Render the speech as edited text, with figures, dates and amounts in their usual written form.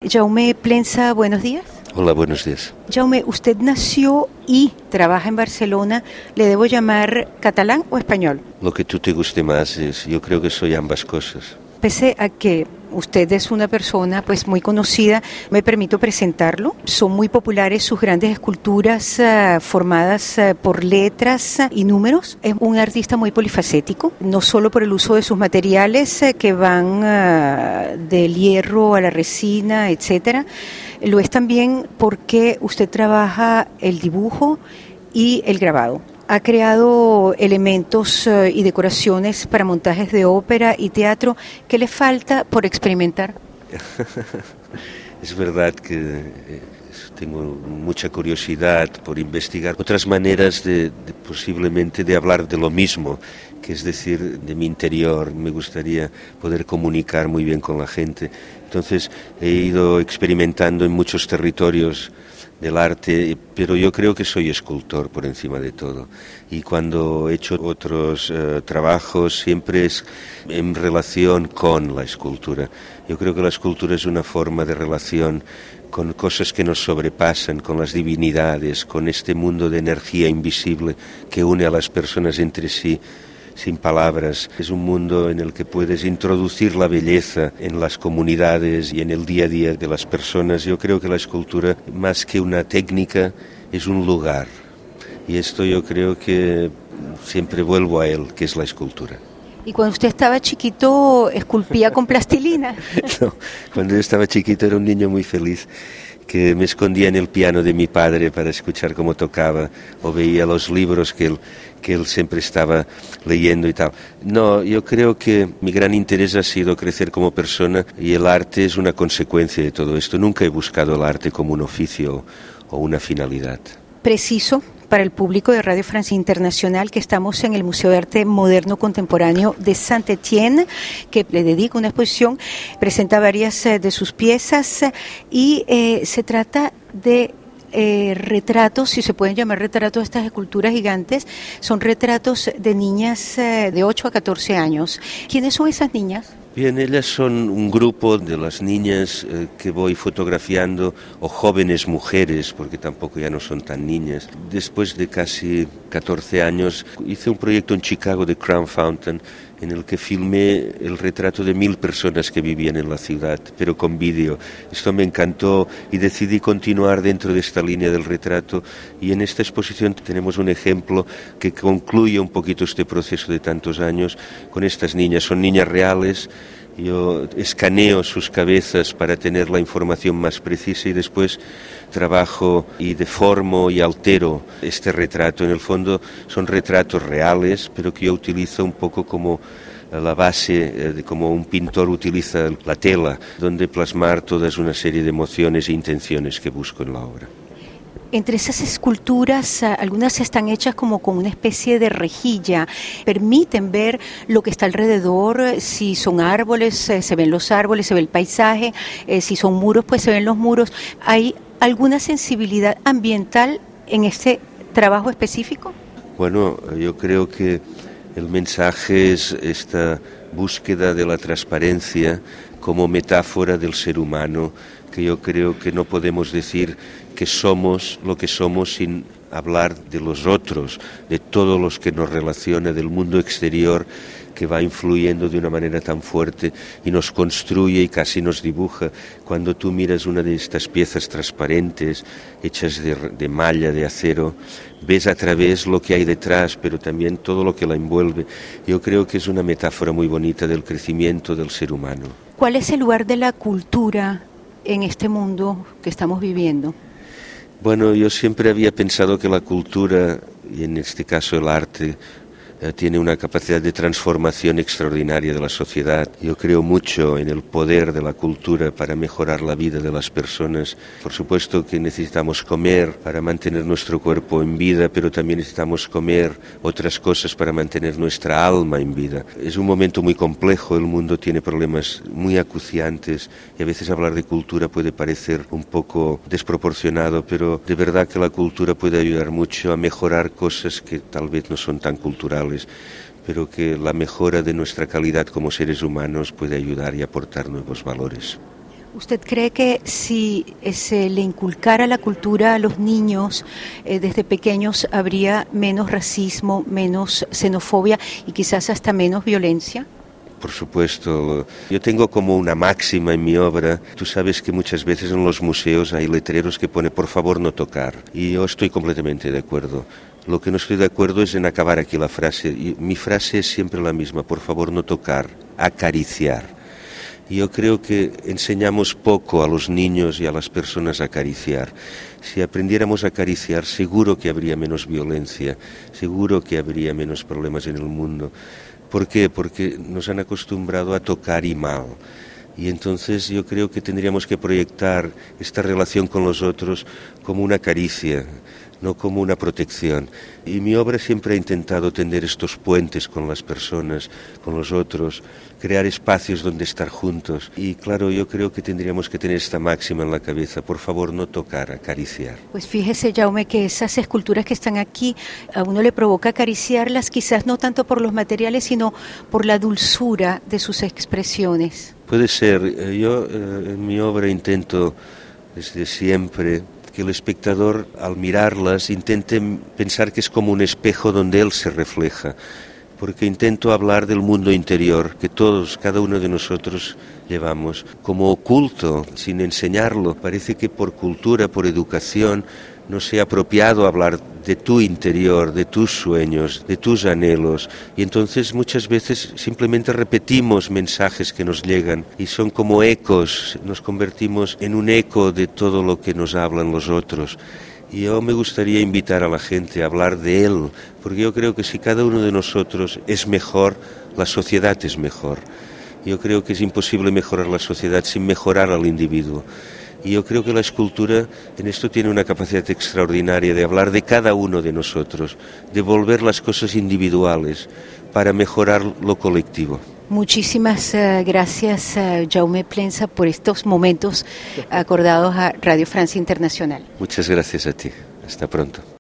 Jaume Plensa, buenos días. Hola, buenos días. Jaume, usted nació y trabaja en Barcelona. ¿Le debo llamar catalán o español? Lo que tú te guste más yo creo que soy ambas cosas. Pese a que usted es una persona pues muy conocida, me permito presentarlo. Son muy populares sus grandes esculturas formadas por letras y números. Es un artista muy polifacético, no solo por el uso de sus materiales que van del hierro a la resina, etcétera. Lo es también porque usted trabaja el dibujo y el grabado. Ha creado elementos y decoraciones para montajes de ópera y teatro. ¿Qué le falta por experimentar? Es verdad que tengo mucha curiosidad por investigar otras maneras posiblemente de hablar de lo mismo, que es decir, de mi interior. Me gustaría poder comunicar muy bien con la gente. Entonces he ido experimentando en muchos territorios del arte, pero yo creo que soy escultor por encima de todo. Y cuando he hecho otros trabajos siempre es en relación con la escultura. Yo creo que la escultura es una forma de relación con cosas que nos sobrepasan, con las divinidades, con este mundo de energía invisible que une a las personas entre sí sin palabras. Es un mundo en el que puedes introducir la belleza en las comunidades y en el día a día de las personas. Yo creo que la escultura, más que una técnica, es un lugar. Y esto yo creo que siempre vuelvo a él, que es la escultura. ¿Y cuando usted estaba chiquito, esculpía con plastilina? No, cuando yo estaba chiquito era un niño muy feliz, que me escondía en el piano de mi padre para escuchar cómo tocaba, o veía los libros que él siempre estaba leyendo y tal. No, yo creo que mi gran interés ha sido crecer como persona y el arte es una consecuencia de todo esto. Nunca he buscado el arte como un oficio o una finalidad. Preciso para el público de Radio Francia Internacional que estamos en el Museo de Arte Moderno Contemporáneo de Saint-Étienne, que le dedica una exposición, presenta varias de sus piezas y se trata de retratos, si se pueden llamar retratos, estas esculturas gigantes, son retratos de niñas de 8 a 14 años. ¿Quiénes son esas niñas? Bien, ellas son un grupo de las niñas que voy fotografiando, o jóvenes mujeres, porque tampoco ya no son tan niñas. Después de casi 14 años hice un proyecto en Chicago de Crown Fountain, en el que filmé el retrato de 1000 personas que vivían en la ciudad, pero con vídeo. Esto me encantó y decidí continuar dentro de esta línea del retrato, y en esta exposición tenemos un ejemplo que concluye un poquito este proceso de tantos años con estas niñas. Son niñas reales. Yo escaneo sus cabezas para tener la información más precisa y después trabajo y deformo y altero este retrato. En el fondo son retratos reales, pero que yo utilizo un poco como la base, como un pintor utiliza la tela, donde plasmar toda una serie de emociones e intenciones que busco en la obra. Entre esas esculturas, algunas están hechas como con una especie de rejilla, permiten ver lo que está alrededor, si son árboles, se ven los árboles, se ve el paisaje, si son muros, pues se ven los muros. ¿Hay alguna sensibilidad ambiental en este trabajo específico? Bueno, yo creo que el mensaje es esta búsqueda de la transparencia como metáfora del ser humano, que yo creo que no podemos decir que somos lo que somos sin hablar de los otros, de todos los que nos relaciona, del mundo exterior que va influyendo de una manera tan fuerte y nos construye y casi nos dibuja. Cuando tú miras una de estas piezas transparentes, hechas de malla, de acero, ves a través lo que hay detrás, pero también todo lo que la envuelve. Yo creo que es una metáfora muy bonita del crecimiento del ser humano. ¿Cuál es el lugar de la cultura en este mundo que estamos viviendo? Bueno, yo siempre había pensado que la cultura, y en este caso el arte, tiene una capacidad de transformación extraordinaria de la sociedad. Yo creo mucho en el poder de la cultura para mejorar la vida de las personas. Por supuesto que necesitamos comer para mantener nuestro cuerpo en vida, pero también necesitamos comer otras cosas para mantener nuestra alma en vida. Es un momento muy complejo, el mundo tiene problemas muy acuciantes y a veces hablar de cultura puede parecer un poco desproporcionado, pero de verdad que la cultura puede ayudar mucho a mejorar cosas que tal vez no son tan culturales, pero que la mejora de nuestra calidad como seres humanos puede ayudar y aportar nuevos valores. ¿Usted cree que si se le inculcara la cultura a los niños desde pequeños habría menos racismo, menos xenofobia y quizás hasta menos violencia? Por supuesto, yo tengo como una máxima en mi obra. Tú sabes que muchas veces en los museos hay letreros que pone por favor no tocar, y yo estoy completamente de acuerdo. Lo que no estoy de acuerdo es en acabar aquí la frase, y mi frase es siempre la misma: por favor no tocar, acariciar. Y yo creo que enseñamos poco a los niños y a las personas a acariciar. Si aprendiéramos a acariciar, seguro que habría menos violencia, seguro que habría menos problemas en el mundo. ¿Por qué? Porque nos han acostumbrado a tocar y mal. Y entonces yo creo que tendríamos que proyectar esta relación con los otros como una caricia, no como una protección. Y mi obra siempre ha intentado tender estos puentes con las personas, con los otros, crear espacios donde estar juntos. Y claro, yo creo que tendríamos que tener esta máxima en la cabeza: por favor no tocar, acariciar. Pues fíjese, Jaume, que esas esculturas que están aquí, a uno le provoca acariciarlas, quizás no tanto por los materiales, sino por la dulzura de sus expresiones. Puede ser. Yo en mi obra intento desde siempre que el espectador, al mirarlas, intente pensar que es como un espejo donde él se refleja, porque intento hablar del mundo interior que todos, cada uno de nosotros llevamos, como oculto, sin enseñarlo. Parece que por cultura, por educación, no sea apropiado hablar de tu interior, de tus sueños, de tus anhelos, y entonces muchas veces simplemente repetimos mensajes que nos llegan y son como ecos, nos convertimos en un eco de todo lo que nos hablan los otros. Y yo me gustaría invitar a la gente a hablar de él, porque yo creo que si cada uno de nosotros es mejor, la sociedad es mejor. Yo creo que es imposible mejorar la sociedad sin mejorar al individuo. Y yo creo que la escultura en esto tiene una capacidad extraordinaria de hablar de cada uno de nosotros, de volver las cosas individuales para mejorar lo colectivo. Muchísimas gracias, Jaume Plensa, por estos momentos acordados a Radio Francia Internacional. Muchas gracias a ti. Hasta pronto.